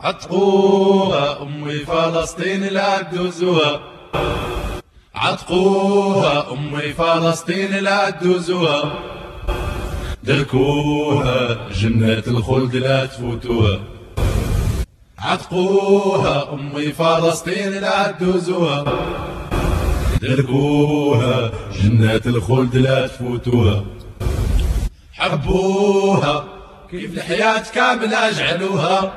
عتقوها أمي فلسطين لا تدوزوها، عتقوها أمي فلسطين لا تدوزوها، دركوها جنة الخلد لا تفوتوها. عتقوها أمي فلسطين لا تدوزوها، دركوها جنة الخلد لا تفوتوها. حبوها كيف الحياة كاملة اجعلوها،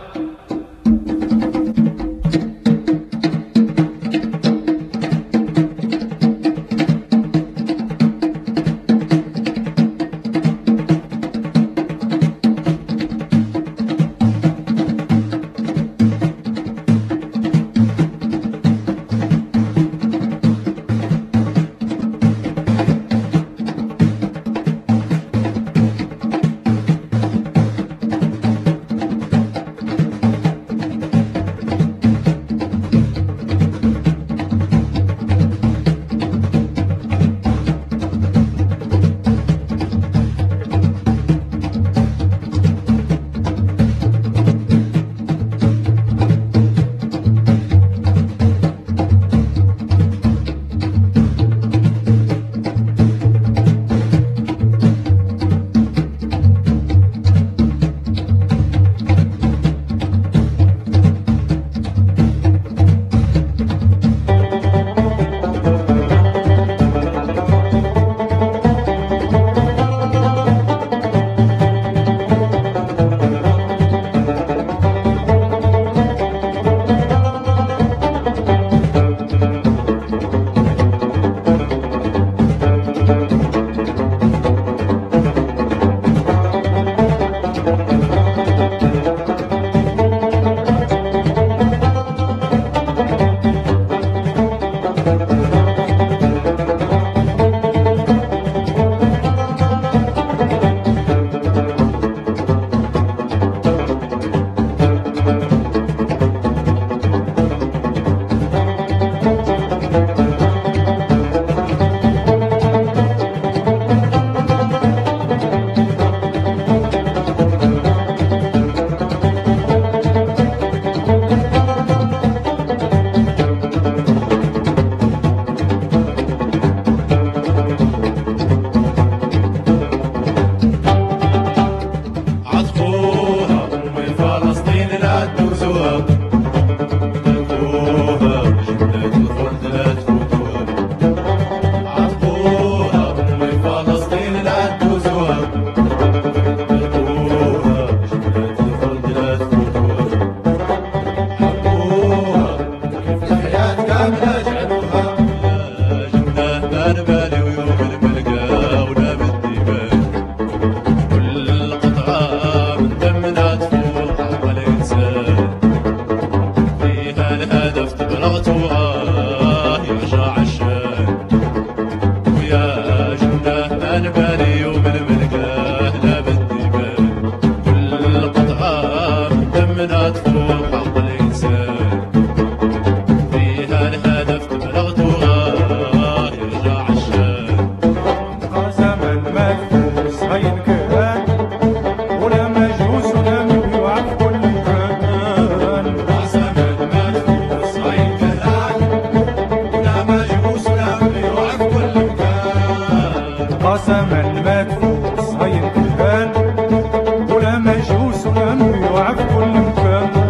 قسما مدفوس هاي الكلبان ولا مجوس ولا مبيوع في كل مكان.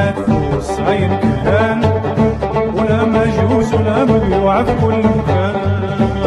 ما تفوس عين كهان ولا مجوس ولا مبيوع في كل مكان.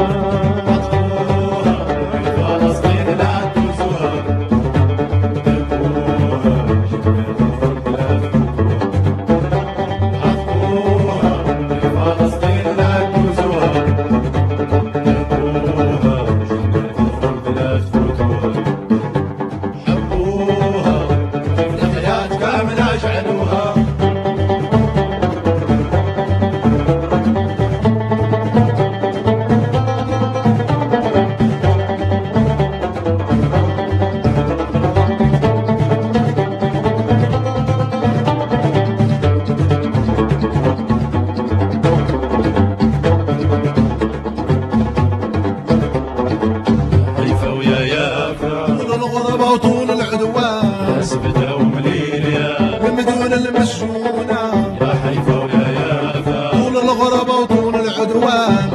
وطول العدوان سبتة ومليليا بالمدن المسجونة يا حيفا ويا يافا طول الغربة وطول العدوان